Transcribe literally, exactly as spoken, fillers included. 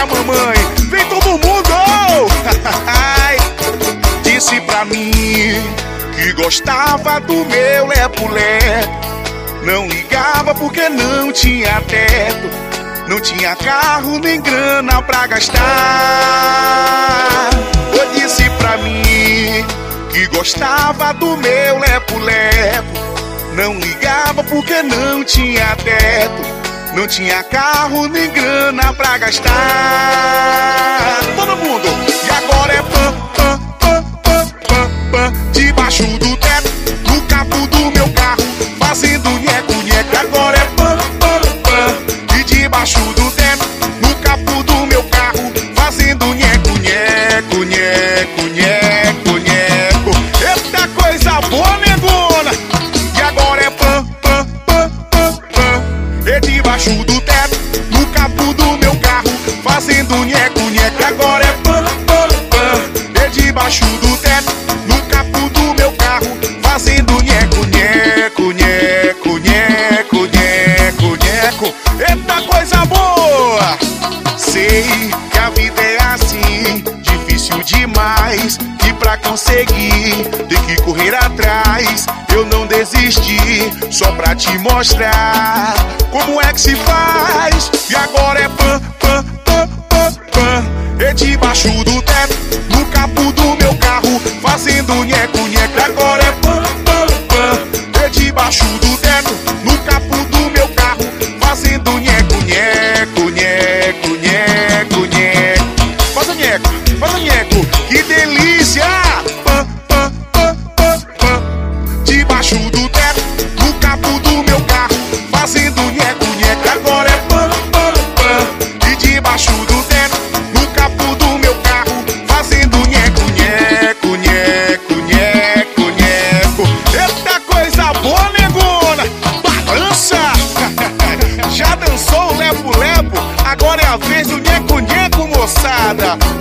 a mamãe. Vem todo mundo! Disse pra mim que gostava do meu lepo-lepo. Não ligava porque não tinha teto, não tinha carro nem grana pra gastar. Eu disse pra mim que gostava do meu lepo-lepo. Não ligava porque não tinha teto, não tinha carro nem grana pra gastar. Todo mundo! E agora é pam, pam, pam, pam, pam, pam, debaixo do teto, no capô do meu carro, fazendo nheco, nheco. Agora é pam, pam, pam, e debaixo do teto, no capô do meu carro, fazendo nheco, nheco, nheco, nheco, nheco. Eita coisa boa, negona! E agora é pam, pam, pam, pam, pam, e debaixo do teto, no capô do meu carro, fazendo nheco, nheco. Agora é pam, pam, pam, e debaixo do teto, no capô do meu carro, fazendo nheco, nheco, nheco, nheco, nheco, nheco. Eita coisa boa! Sei que a vida é assim, difícil demais, e pra conseguir tem que correr atrás. Eu não desisti, só pra te mostrar como é que se faz. E agora é pam, pam, pam, pam, pam, e debaixo do teto, no capô do meu carro, fazendo nheco, nheco. Agora é pam, pam, pam, e debaixo do teto, no capô do meu carro, fazendo nheco, nheco, nheco, nheco, nheco. Faz o nheco, faz o nheco, que delícia! Pam, pam, pam, pam, pam, debaixo do teto, no capô do meu carro, fazendo nheco, nheco. Agora é pam, pam, pam, e debaixo do teto, no capô do meu carro, fazendo nheco, nheco, nheco, nheco, nheco. Eita coisa boa, negona! Balança! Já dançou o lepo-lepo? Agora é a vez do nheco, nheco, moçada!